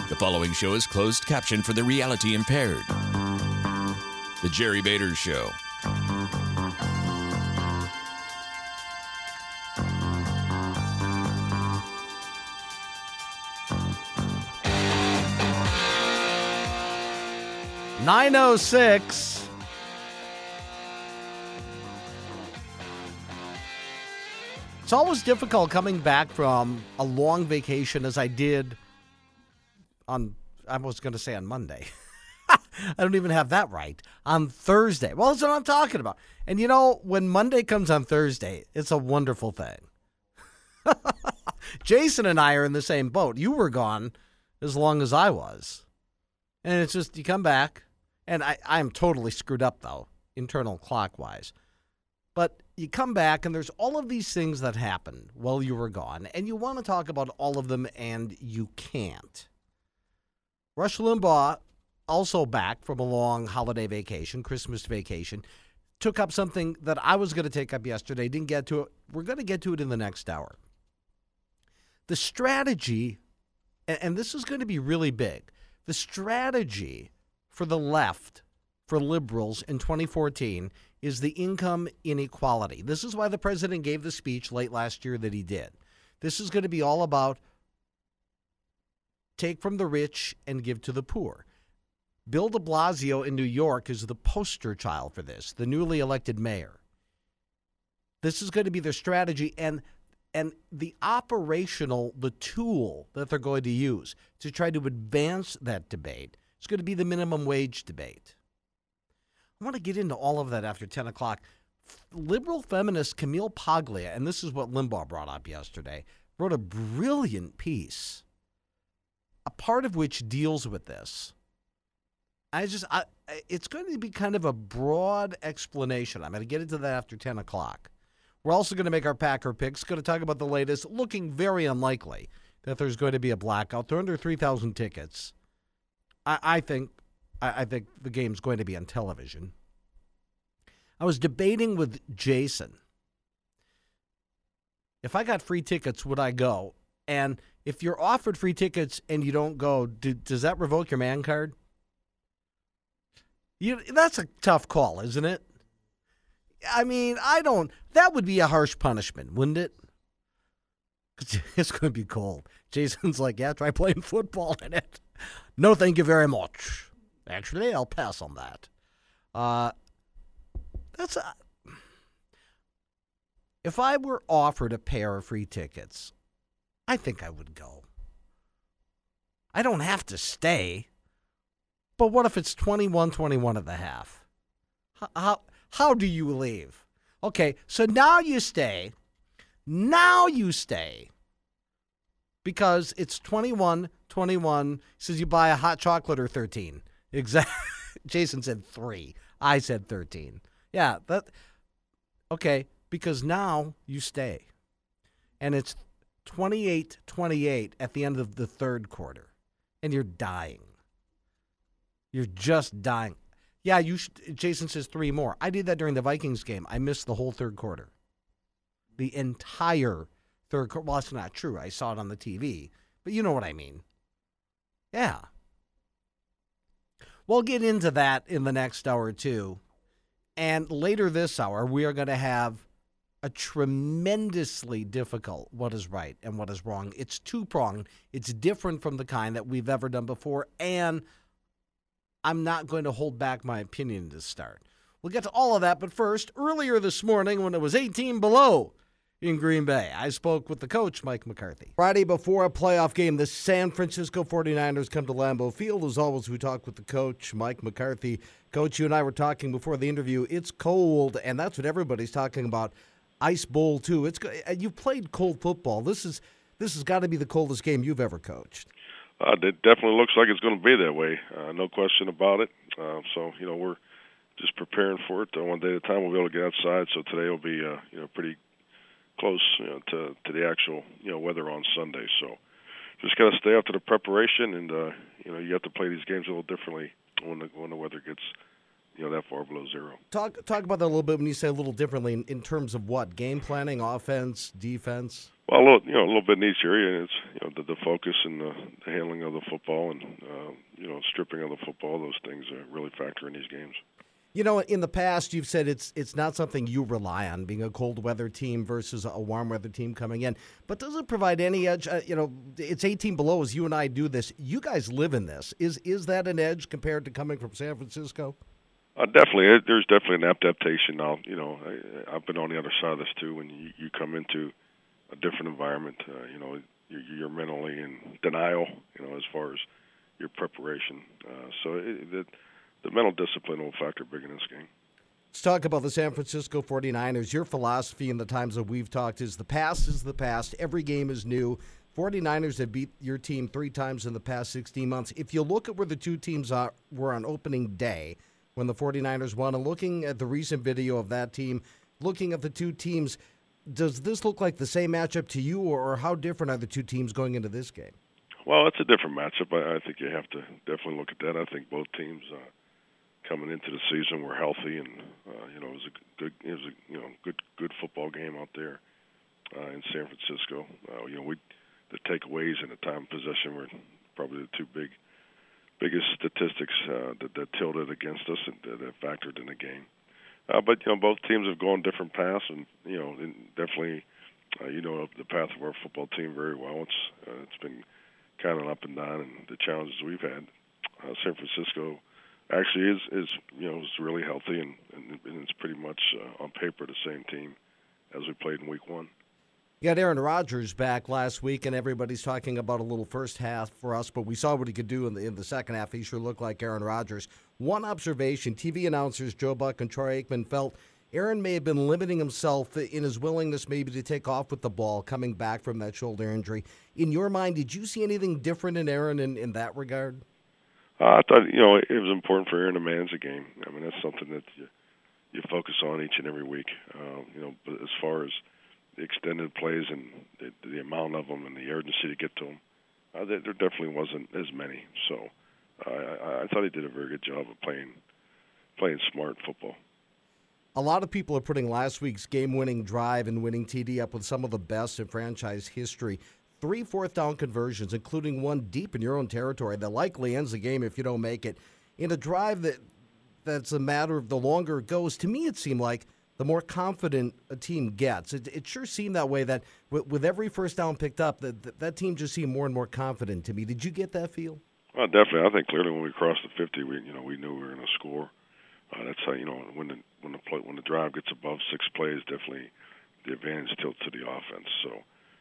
The following show is closed caption for the reality impaired. The Jerry Bader Show. .906. It's always difficult coming back from a long vacation as I did on, I was going to say on Monday. I don't even have that right. On Thursday. Well, that's what I'm talking about. And you know, when Monday comes on Thursday, it's a wonderful thing. Jason and I are in the same boat. You were gone as long as I was. And it's just, you come back, and I'm totally screwed up, though, internal clock-wise. But you come back, and there's all of these things that happened while you were gone, and you want to talk about all of them, and you can't. Rush Limbaugh, also back from a long holiday vacation, Christmas vacation, took up something that I was going to take up yesterday, didn't get to it. We're going to get to it in the next hour. The strategy, and this is going to be really big, the strategy for the left, for liberals in 2014, is the income inequality. This is why the president gave the speech late last year that he did. This is going to be all about take from the rich and give to the poor. Bill de Blasio in New York is the poster child for this, the newly elected mayor. This is going to be their strategy and the operational, the tool that they're going to use to try to advance that debate is going to be the minimum wage debate. I want to get into all of that after 10 o'clock. Liberal feminist Camille Paglia, and this is what Limbaugh brought up yesterday, wrote a brilliant piece, a part of which deals with this. It's going to be kind of a broad explanation. I'm going to get into that after 10 o'clock. We're also going to make our Packer picks, going to talk about the latest, looking very unlikely that there's going to be a blackout. They're under 3,000 tickets. I think the game's going to be on television. I was debating with Jason. If I got free tickets, would I go? And if you're offered free tickets and you don't go, does that revoke your man card? That's a tough call, isn't it? I mean, that would be a harsh punishment, wouldn't it? 'Cause it's going to be cold. Jason's like, yeah, try playing football in it. No, thank you very much. Actually, I'll pass on that. If I were offered a pair of free tickets, I think I would go. I don't have to stay. But what if it's 21-21 at the half? How do you leave? Okay, so now you stay. Because it's 21-21. He says you buy a hot chocolate or 13. Exactly. Jason said 3. I said 13. Yeah, okay, because now you stay. And it's 28-28 at the end of the third quarter. And you're dying. You're just dying. Yeah, Jason says 3 more. I did that during the Vikings game. I missed the whole third quarter. The entire third quarter. Well, that's not true. I saw it on the TV. But you know what I mean. Yeah. We'll get into that in the next hour or two. And later this hour, we are going to have a tremendously difficult what is right and what is wrong. It's two-pronged. It's different from the kind that we've ever done before. And I'm not going to hold back my opinion to start. We'll get to all of that. But first, earlier this morning when it was 18 below in Green Bay, I spoke with the coach, Mike McCarthy. Friday before a playoff game, the San Francisco 49ers come to Lambeau Field. As always, we talk with the coach, Mike McCarthy. Coach, you and I were talking before the interview. It's cold, and that's what everybody's talking about. Ice Bowl, too. You've played cold football. This has got to be the coldest game you've ever coached. It definitely looks like it's going to be that way. No question about it. So, we're just preparing for it. One day at a time we'll be able to get outside. So today will be, pretty close to the actual, weather on Sunday. So just got to stay up to the preparation, and, you have to play these games a little differently when the weather gets, that far below zero. Talk about that a little bit when you say a little differently in terms of what? Game planning, offense, defense? Well, a little bit in each area. It's the focus and the handling of the football and stripping of the football. Those things really factor in these games. In the past, you've said it's not something you rely on, being a cold weather team versus a warm weather team coming in. But does it provide any edge? It's 18 below as you and I do this. You guys live in this. Is that an edge compared to coming from San Francisco? Definitely. There's definitely an adaptation now. I've been on the other side of this too. When you come into a different environment, you're mentally in denial, as far as your preparation. The mental discipline will factor big in this game. Let's talk about the San Francisco 49ers. Your philosophy in the times that we've talked is the past is the past. Every game is new. 49ers have beat your team 3 times in the past 16 months. If you look at where the two teams were on opening day when the 49ers won, and looking at the recent video of that team, looking at the two teams, does this look like the same matchup to you, or how different are the two teams going into this game? Well, it's a different matchup. I think you have to definitely look at that. I think both teams coming into the season were healthy, and it was a good football game out there in San Francisco. The takeaways and the time of possession were probably the two biggest statistics that tilted against us and that factored in the game. But both teams have gone different paths, and definitely the path of our football team very well. It's been kind of up and down, and the challenges we've had. San Francisco actually is really healthy, and it's pretty much on paper the same team as we played in Week 1. You got Aaron Rodgers back last week, and everybody's talking about a little first half for us, but we saw what he could do in the second half. He sure looked like Aaron Rodgers. One observation, TV announcers Joe Buck and Troy Aikman felt Aaron may have been limiting himself in his willingness maybe to take off with the ball coming back from that shoulder injury. In your mind, did you see anything different in Aaron in that regard? I thought, it was important for Aaron to manage the game. I mean, that's something that you focus on each and every week. But as far as the extended plays and the amount of them and the urgency to get to them, there definitely wasn't as many. So I thought he did a very good job of playing smart football. A lot of people are putting last week's game-winning drive and winning TD up with some of the best in franchise history. 3 fourth-down conversions, including one deep in your own territory that likely ends the game if you don't make it. In a drive that's a matter of the longer it goes, to me it seemed like the more confident a team gets. It sure seemed that way, that with every first down picked up, that team just seemed more and more confident to me. Did you get that feel? Well, definitely. I think clearly when we crossed the 50, we knew we were going to score. That's how when the drive gets above 6 plays, definitely the advantage tilts to the offense. So,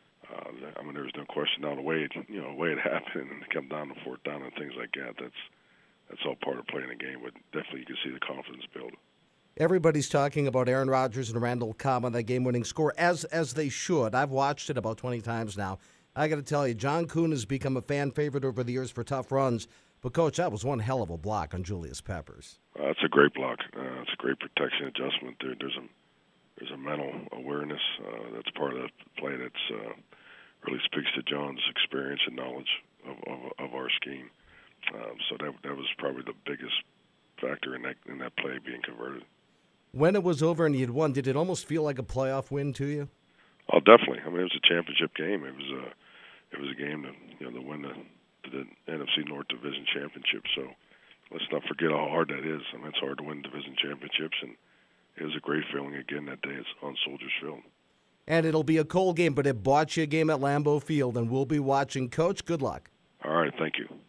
there's no question now the way it happened and come down to 4th down and things like that. That's all part of playing the game. But definitely you can see the confidence build. Everybody's talking about Aaron Rodgers and Randall Cobb on that game-winning score, as they should. I've watched it about 20 times now. I got to tell you, John Kuhn has become a fan favorite over the years for tough runs. But, Coach, that was one hell of a block on Julius Peppers. That's a great block. It's a great protection adjustment. There's a mental awareness that's part of the play that's really speaks to John's experience and knowledge of our scheme. So that was probably the biggest factor in that play being converted. When it was over and you'd won, did it almost feel like a playoff win to you? Oh, definitely. It was a championship game. It was a game to win the NFC North Division Championship. So let's not forget how hard that is. It's hard to win division championships, and it was a great feeling again that day on Soldiers Field. And it'll be a cold game, but it bought you a game at Lambeau Field, and we'll be watching. Coach, good luck. All right, thank you.